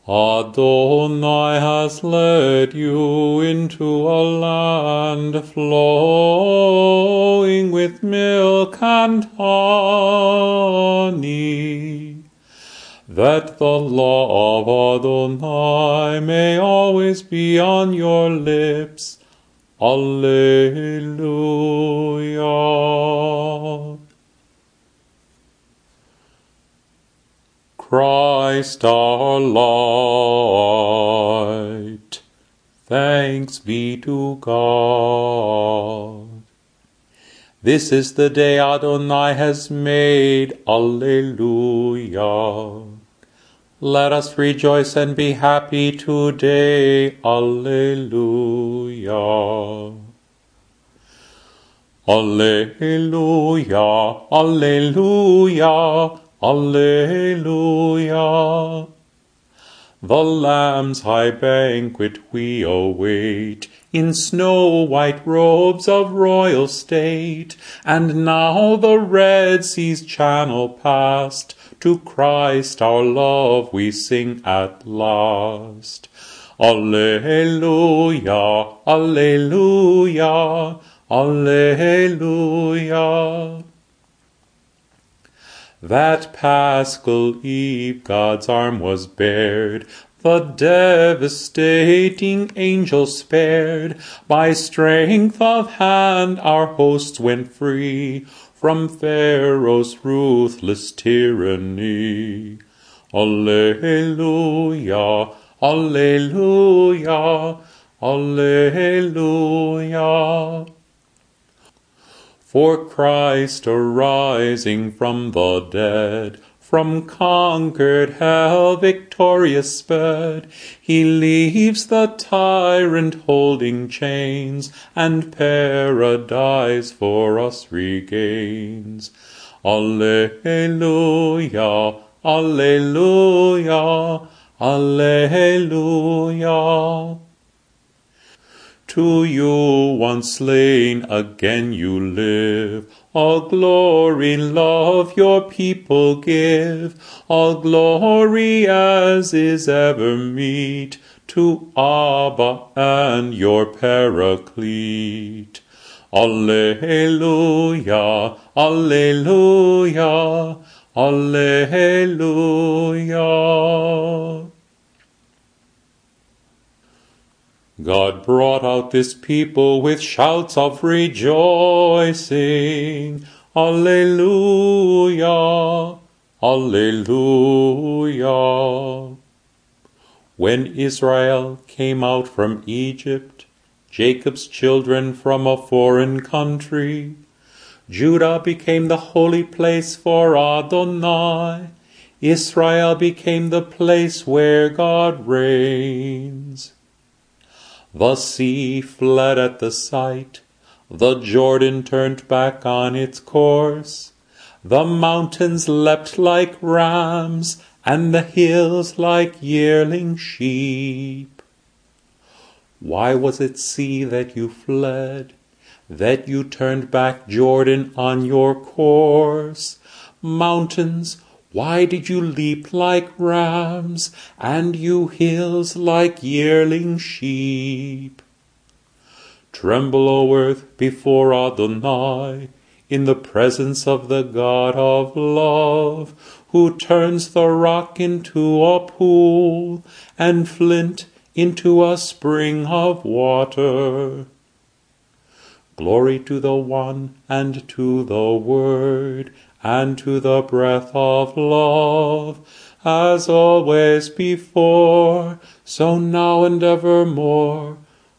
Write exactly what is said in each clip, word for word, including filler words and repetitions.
Adonai has led you into a land flowing with milk and honey, that the law of Adonai may always be on your lips. Alleluia. Christ our light, thanks be to God. This is the day Adonai has made. Alleluia. Let us rejoice and be happy today. Alleluia. Alleluia. Alleluia. Alleluia. The Lamb's high banquet we await, in snow-white robes of royal state, and now the Red Sea's channel past, to Christ our love we sing at last. Alleluia, alleluia, alleluia. That Paschal Eve God's arm was bared, the devastating angel spared. By strength of hand our hosts went free from Pharaoh's ruthless tyranny. Alleluia, alleluia, alleluia. For Christ arising from the dead, from conquered hell victorious sped, he leaves the tyrant holding chains, and paradise for us regains. Alleluia, alleluia, alleluia. To you once slain, again you live. All glory, love your people give. All glory as is ever meet to Abba and your Paraclete. Alleluia, alleluia, alleluia. God brought out this people with shouts of rejoicing. Alleluia, alleluia. When Israel came out from Egypt, Jacob's children from a foreign country, Judah became the holy place for Adonai. Israel became the place where God reigns. The sea fled at the sight, the Jordan turned back on its course, the mountains leapt like rams, and the hills like yearling sheep. Why was it, sea, that you fled, that you turned back, Jordan, on your course? Mountains, why did you leap like rams, and you hills like yearling sheep? Tremble, O earth, before Adonai, in the presence of the God of love, who turns the rock into a pool, and flint into a spring of water. Glory to the One, and to the Word, and to the breath of love, as always before, so now and evermore.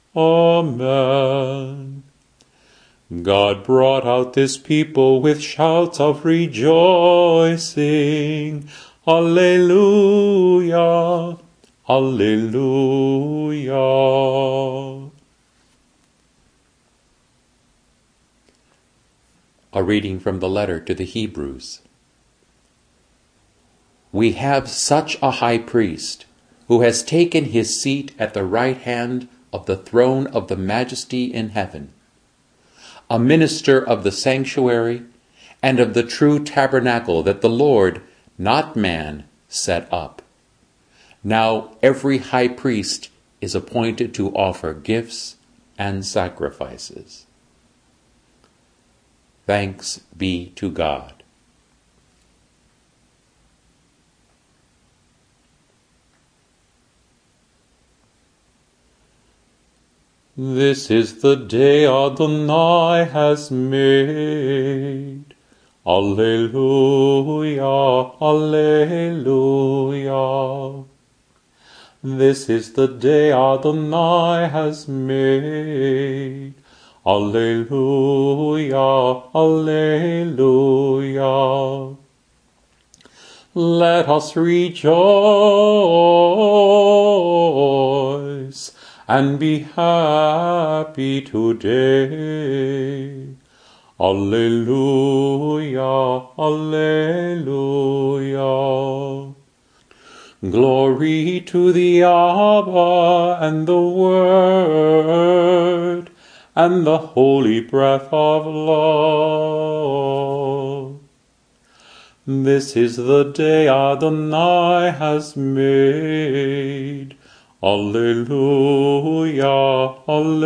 Amen. God brought out this people with shouts of rejoicing. Alleluia, alleluia. A reading from the letter to the Hebrews. We have such a high priest, who has taken his seat at the right hand of the throne of the Majesty in heaven, a minister of the sanctuary and of the true tabernacle that the Lord, not man, set up. Now every high priest is appointed to offer gifts and sacrifices. Thanks be to God. This is the day Adonai has made. Alleluia, Alleluia. This is the day Adonai has made. Alleluia, Alleluia. Let us rejoice and be happy today. Alleluia, Alleluia. Glory to the Abba and the Word and the holy breath of love. This is the day Adonai has made. Alleluia,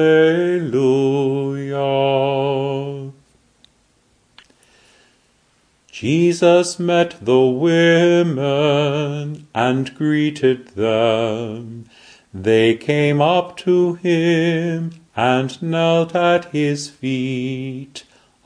Alleluia. Jesus met the women and greeted them. They came up to him and knelt at his feet.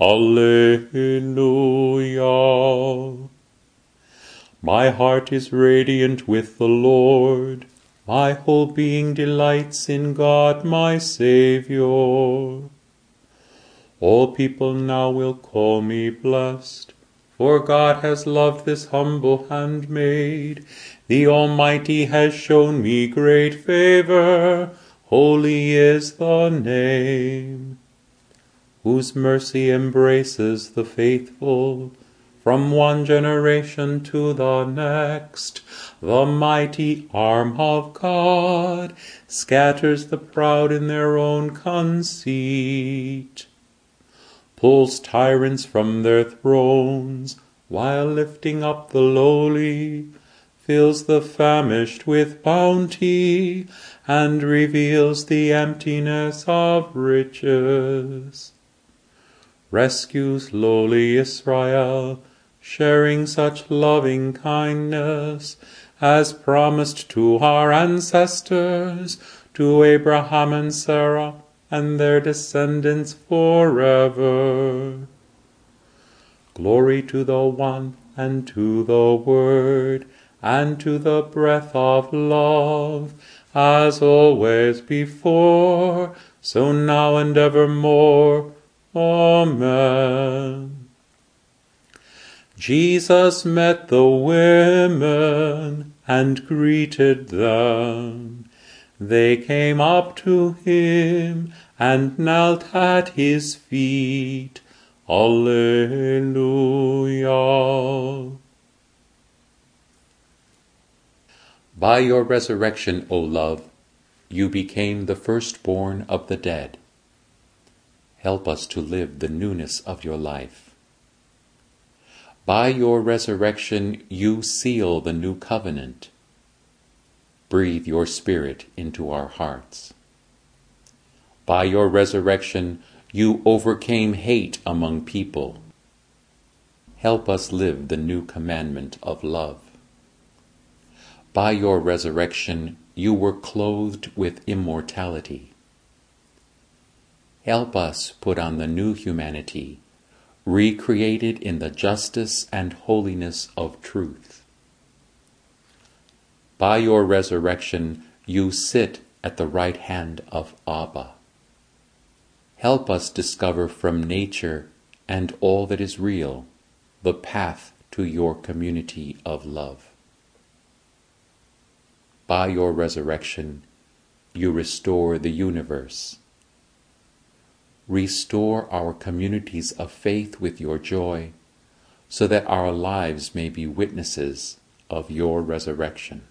Alleluia. My heart is radiant with the Lord. My whole being delights in God my Saviour. All people now will call me blessed, for God has loved this humble handmaid. The Almighty has shown me great favor. Holy is the name, whose mercy embraces the faithful from one generation to the next. The mighty arm of God scatters the proud in their own conceit, pulls tyrants from their thrones, while lifting up the lowly, fills the famished with bounty, and reveals the emptiness of riches. Rescues lowly Israel, sharing such loving kindness as promised to our ancestors, to Abraham and Sarah, and their descendants forever. Glory to the One, and to the Word, and to the breath of love, as always before, so now and evermore. Amen. Jesus met the women and greeted them. They came up to him and knelt at his feet. Alleluia. By your resurrection, O love, you became the firstborn of the dead. Help us to live the newness of your life. By your resurrection, you seal the new covenant. Breathe your Spirit into our hearts. By your resurrection, you overcame hate among people. Help us live the new commandment of love. By your resurrection, you were clothed with immortality. Help us put on the new humanity, recreated in the justice and holiness of truth. By your resurrection, you sit at the right hand of Abba. Help us discover from nature and all that is real the path to your community of love. By your resurrection, you restore the universe. Restore our communities of faith with your joy, so that our lives may be witnesses of your resurrection.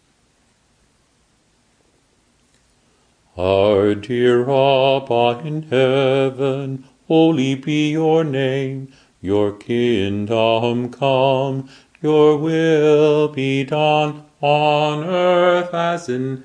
Our dear Abba in heaven, holy be your name. Your kingdom come, your will be done on earth as in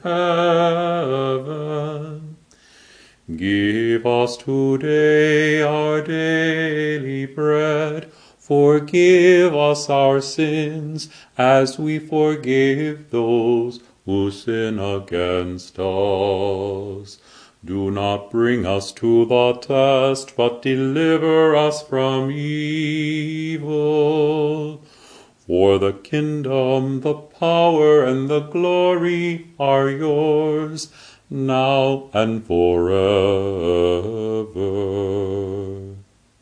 heaven. Give us today our daily bread. Forgive us our sins, as we forgive those who sin against us. Do not bring us to the test, but deliver us from evil. For the kingdom, the power, and the glory are yours, now and forever.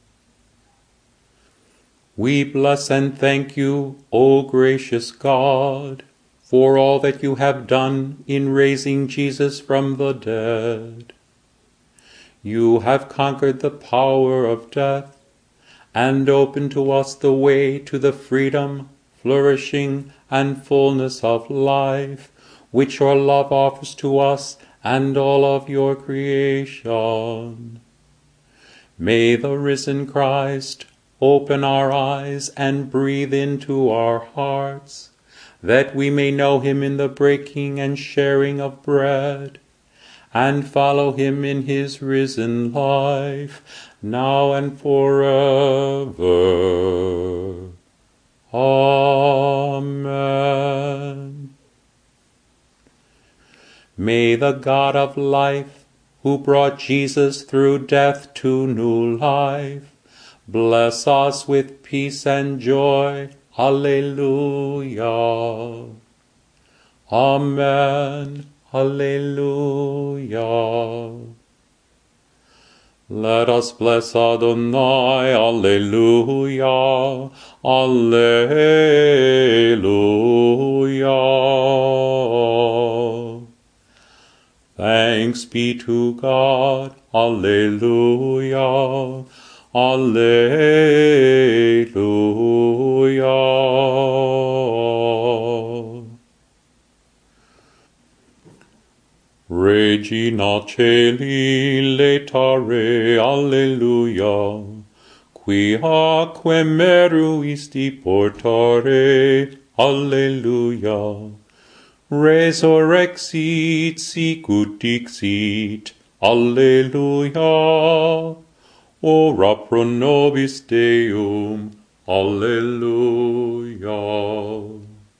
We bless and thank you, O gracious God, for all that you have done in raising Jesus from the dead. You have conquered the power of death, and opened to us the way to the freedom, flourishing, and fullness of life, which your love offers to us and all of your creation. May the risen Christ open our eyes and breathe into our hearts, that we may know him in the breaking and sharing of bread, and follow him in his risen life, now and forever. Amen. May the God of life, who brought Jesus through death to new life, bless us with peace and joy. Alleluia. Amen. Alleluia. Let us bless Adonai. Alleluia. Alleluia. Thanks be to God. Alleluia. Alleluia. Regina Caeli laetare, Alleluia, quiaque meruisti portare, Alleluia, resurrexit sicut dixit, Alleluia, ora pro nobis Deum, Alleluia.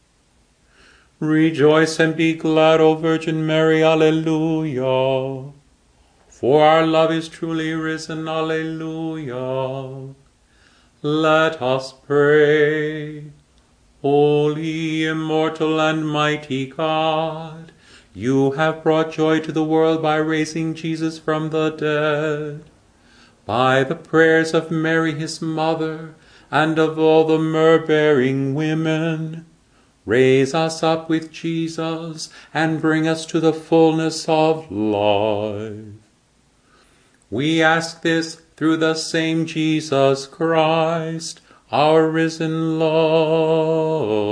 Rejoice and be glad, O Virgin Mary, Alleluia. For our love is truly risen, Alleluia. Let us pray. Holy, immortal, and mighty God, you have brought joy to the world by raising Jesus from the dead. By the prayers of Mary his mother, and of all the myrrh-bearing women, raise us up with Jesus, and bring us to the fullness of life. We ask this through the same Jesus Christ, our risen Lord.